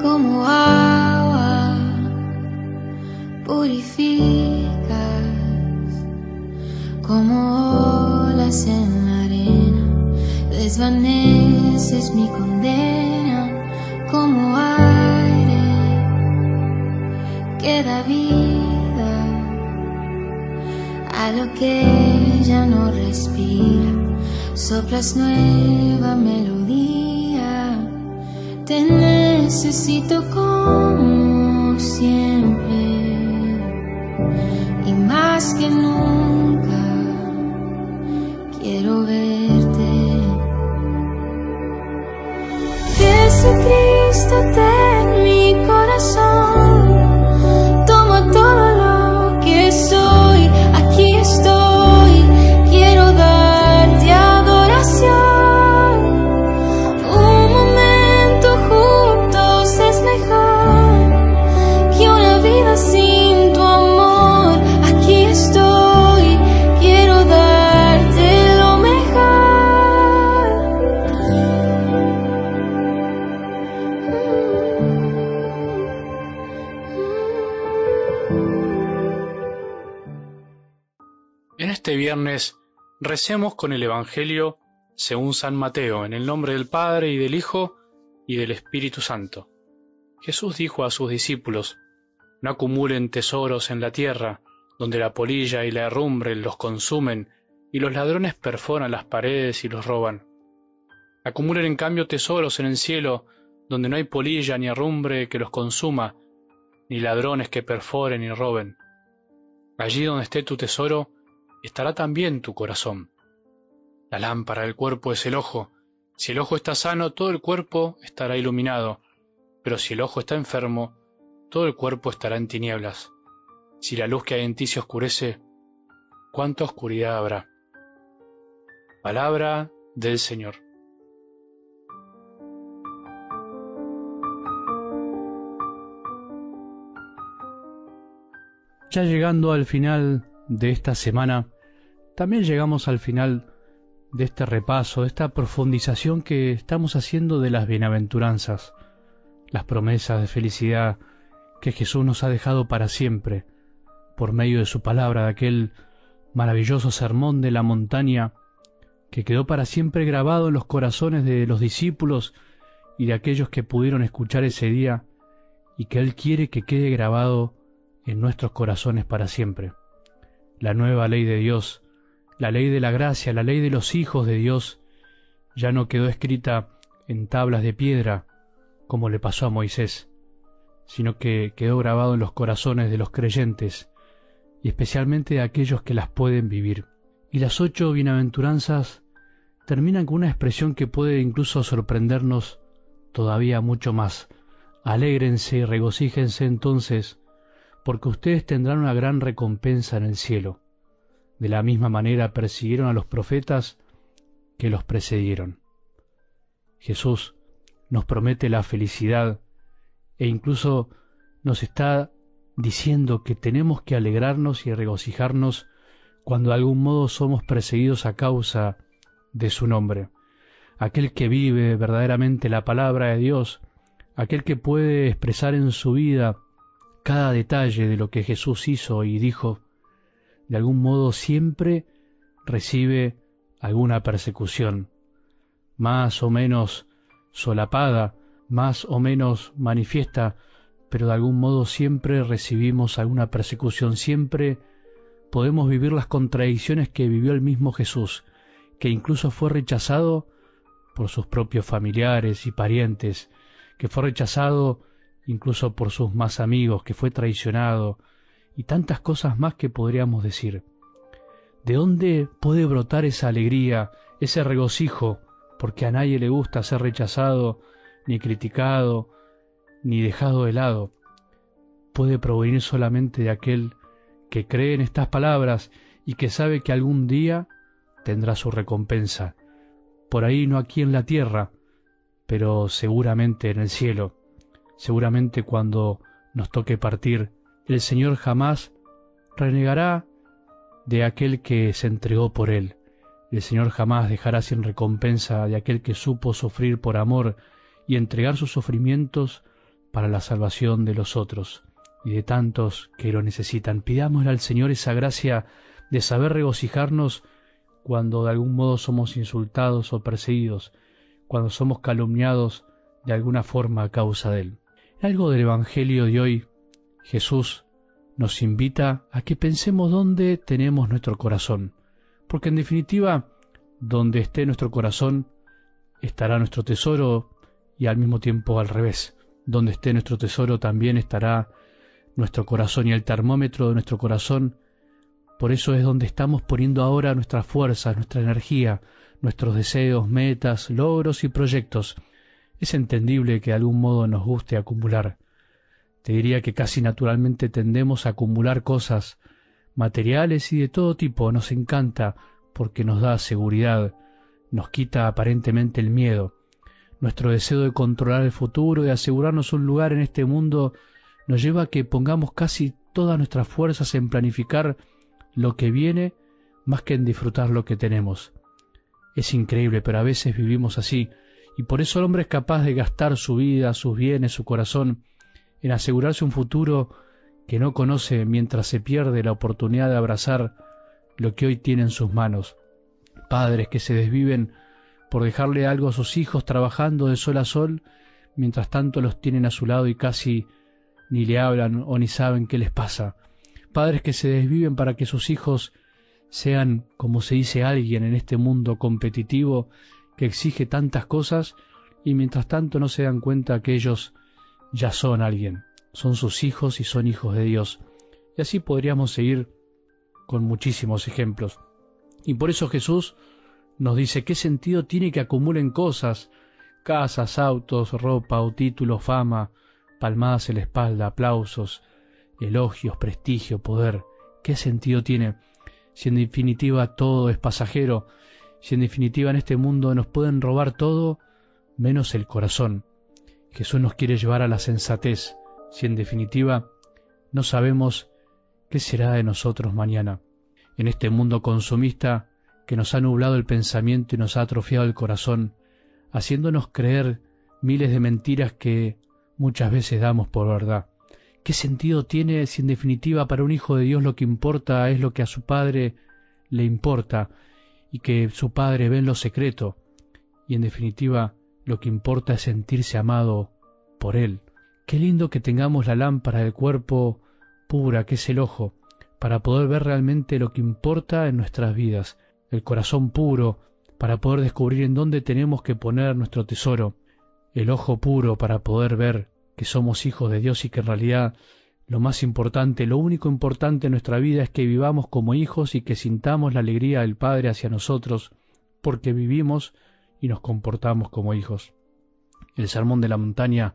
como agua purificas, como olas en la arena, desvaneces mi condena, como aire que da vida a lo que ya no respira, soplas nueva melodía, te necesito como siempre y más que nunca quiero verte. Jesucristo, ten mi corazón, toma todo lo que soy, aquí estoy, quiero darte adoración. Un momento juntos es mejor que una vida sin tu amor, aquí estoy, quiero darte lo mejor. En este viernes recemos con el Evangelio según San Mateo, en el nombre del Padre y del Hijo y del Espíritu Santo. Jesús dijo a sus discípulos: no acumulen tesoros en la tierra, donde la polilla y la herrumbre los consumen y los ladrones perforan las paredes y los roban. Acumulen en cambio tesoros en el cielo, donde no hay polilla ni herrumbre que los consuma, ni ladrones que perforen y roben. Allí donde esté tu tesoro, estará también tu corazón. La lámpara del cuerpo es el ojo. Si el ojo está sano, todo el cuerpo estará iluminado, pero si el ojo está enfermo, todo el cuerpo estará en tinieblas. Si la luz que hay en ti se oscurece, ¿cuánta oscuridad habrá? Palabra del Señor. Ya llegando al final de esta semana, también llegamos al final de este repaso, de esta profundización que estamos haciendo de las bienaventuranzas, las promesas de felicidad que Jesús nos ha dejado para siempre, por medio de su palabra, de aquel maravilloso sermón de la montaña que quedó para siempre grabado en los corazones de los discípulos y de aquellos que pudieron escuchar ese día, y que Él quiere que quede grabado en nuestros corazones para siempre. La nueva ley de Dios, la ley de la gracia, la ley de los hijos de Dios, ya no quedó escrita en tablas de piedra, como le pasó a Moisés, sino que quedó grabado en los corazones de los creyentes, y especialmente de aquellos que las pueden vivir. Y las 8 bienaventuranzas terminan con una expresión que puede incluso sorprendernos todavía mucho más. Alégrense y regocíjense entonces, porque ustedes tendrán una gran recompensa en el cielo. De la misma manera persiguieron a los profetas que los precedieron. Jesús nos promete la felicidad e incluso nos está diciendo que tenemos que alegrarnos y regocijarnos cuando de algún modo somos perseguidos a causa de su nombre. Aquel que vive verdaderamente la palabra de Dios, aquel que puede expresar en su vida cada detalle de lo que Jesús hizo y dijo, de algún modo siempre recibe alguna persecución, más o menos solapada, más o menos manifiesta, pero de algún modo siempre recibimos alguna persecución, siempre podemos vivir las contradicciones que vivió el mismo Jesús, que incluso fue rechazado por sus propios familiares y parientes, que fue rechazado incluso por sus más amigos, que fue traicionado, y tantas cosas más que podríamos decir. ¿De dónde puede brotar esa alegría, ese regocijo? Porque a nadie le gusta ser rechazado, ni criticado, ni dejado de lado. Puede provenir solamente de aquel que cree en estas palabras y que sabe que algún día tendrá su recompensa. Por ahí no aquí en la tierra, pero seguramente en el cielo. Seguramente cuando nos toque partir, el Señor jamás renegará de aquel que se entregó por Él. El Señor jamás dejará sin recompensa de aquel que supo sufrir por amor y entregar sus sufrimientos para la salvación de los otros y de tantos que lo necesitan. Pidámosle al Señor esa gracia de saber regocijarnos cuando de algún modo somos insultados o perseguidos, cuando somos calumniados de alguna forma a causa de Él. En algo del Evangelio de hoy, Jesús nos invita a que pensemos dónde tenemos nuestro corazón, porque en definitiva, donde esté nuestro corazón, estará nuestro tesoro, y al mismo tiempo al revés. Donde esté nuestro tesoro también estará nuestro corazón, y el termómetro de nuestro corazón, por eso es donde estamos poniendo ahora nuestras fuerzas, nuestra energía, nuestros deseos, metas, logros y proyectos. Es entendible que de algún modo nos guste acumular. Te diría que casi naturalmente tendemos a acumular cosas materiales y de todo tipo. Nos encanta porque nos da seguridad, nos quita aparentemente el miedo. Nuestro deseo de controlar el futuro, de asegurarnos un lugar en este mundo, nos lleva a que pongamos casi todas nuestras fuerzas en planificar lo que viene más que en disfrutar lo que tenemos. Es increíble, pero a veces vivimos así, y por eso el hombre es capaz de gastar su vida, sus bienes, su corazón, en asegurarse un futuro que no conoce mientras se pierde la oportunidad de abrazar lo que hoy tiene en sus manos. Padres que se desviven por dejarle algo a sus hijos trabajando de sol a sol, mientras tanto los tienen a su lado y casi ni le hablan o ni saben qué les pasa. Padres que se desviven para que sus hijos sean, como se dice, alguien en este mundo competitivo que exige tantas cosas, y mientras tanto no se dan cuenta que ellos ya son alguien, son sus hijos y son hijos de Dios. Y así podríamos seguir con muchísimos ejemplos. Y por eso Jesús nos dice qué sentido tiene que acumulen cosas, casas, autos, ropa o títulos, fama, palmadas en la espalda, aplausos, elogios, prestigio, poder. ¿Qué sentido tiene si en definitiva todo es pasajero? Si en definitiva en este mundo nos pueden robar todo menos el corazón. Jesús nos quiere llevar a la sensatez, si en definitiva no sabemos qué será de nosotros mañana. En este mundo consumista que nos ha nublado el pensamiento y nos ha atrofiado el corazón, haciéndonos creer miles de mentiras que muchas veces damos por verdad. ¿Qué sentido tiene si en definitiva para un hijo de Dios lo que importa es lo que a su Padre le importa y que su Padre ve en lo secreto? Y en definitiva lo que importa es sentirse amado por Él. Qué lindo que tengamos la lámpara del cuerpo pura, que es el ojo, para poder ver realmente lo que importa en nuestras vidas. El corazón puro, para poder descubrir en dónde tenemos que poner nuestro tesoro. El ojo puro, para poder ver que somos hijos de Dios y que en realidad lo más importante, lo único importante en nuestra vida es que vivamos como hijos y que sintamos la alegría del Padre hacia nosotros, porque vivimos y nos comportamos como hijos. El Sermón de la Montaña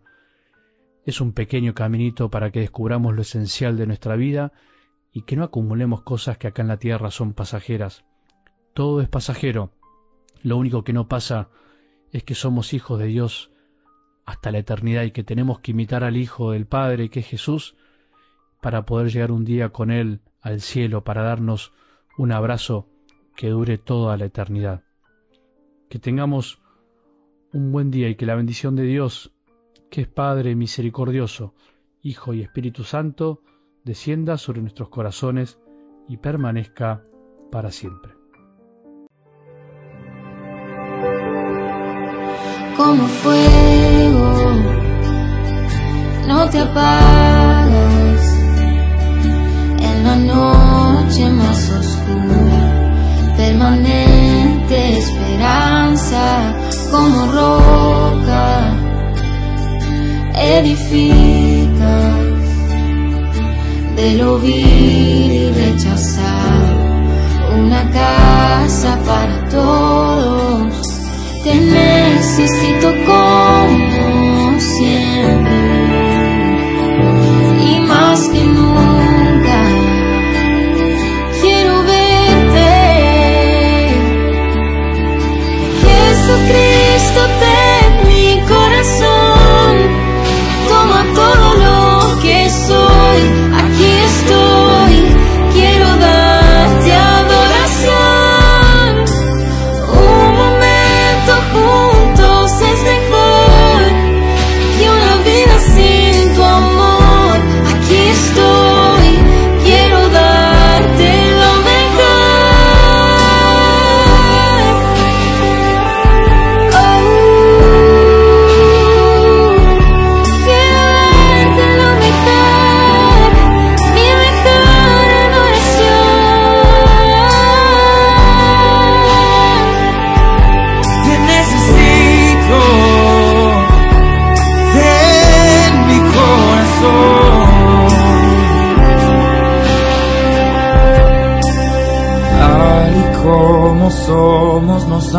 es un pequeño caminito para que descubramos lo esencial de nuestra vida y que no acumulemos cosas que acá en la tierra son pasajeras. Todo es pasajero. Lo único que no pasa es que somos hijos de Dios hasta la eternidad y que tenemos que imitar al Hijo del Padre, que es Jesús, para poder llegar un día con Él al cielo, para darnos un abrazo que dure toda la eternidad. Que tengamos un buen día y que la bendición de Dios, que es Padre misericordioso, Hijo y Espíritu Santo, descienda sobre nuestros corazones y permanezca para siempre. Como fuego, no te apagas en la noche más oscura, permanente esperanza, como roca, edificas de lo vil y rechazado, una casa para todos. Te necesito como siempre y más que nunca quiero verte. Jesucristo, ten mi corazón, toma todo lo que soy, aquí estoy, quiero darte adoración. Juntos es mejor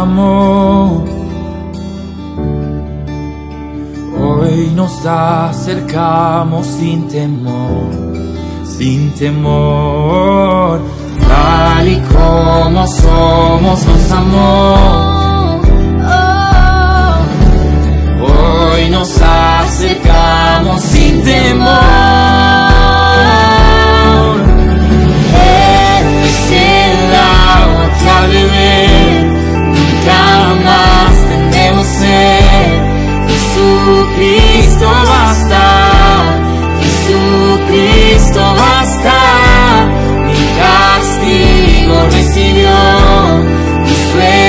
amó. Hoy nos acercamos sin temor, tal y como somos nos amó. Hoy nos acercamos sin temor. Él es el agua que al beber nunca más tendremos sed. Jesucristo basta, Jesucristo basta. Mi castigo recibió, mi sueño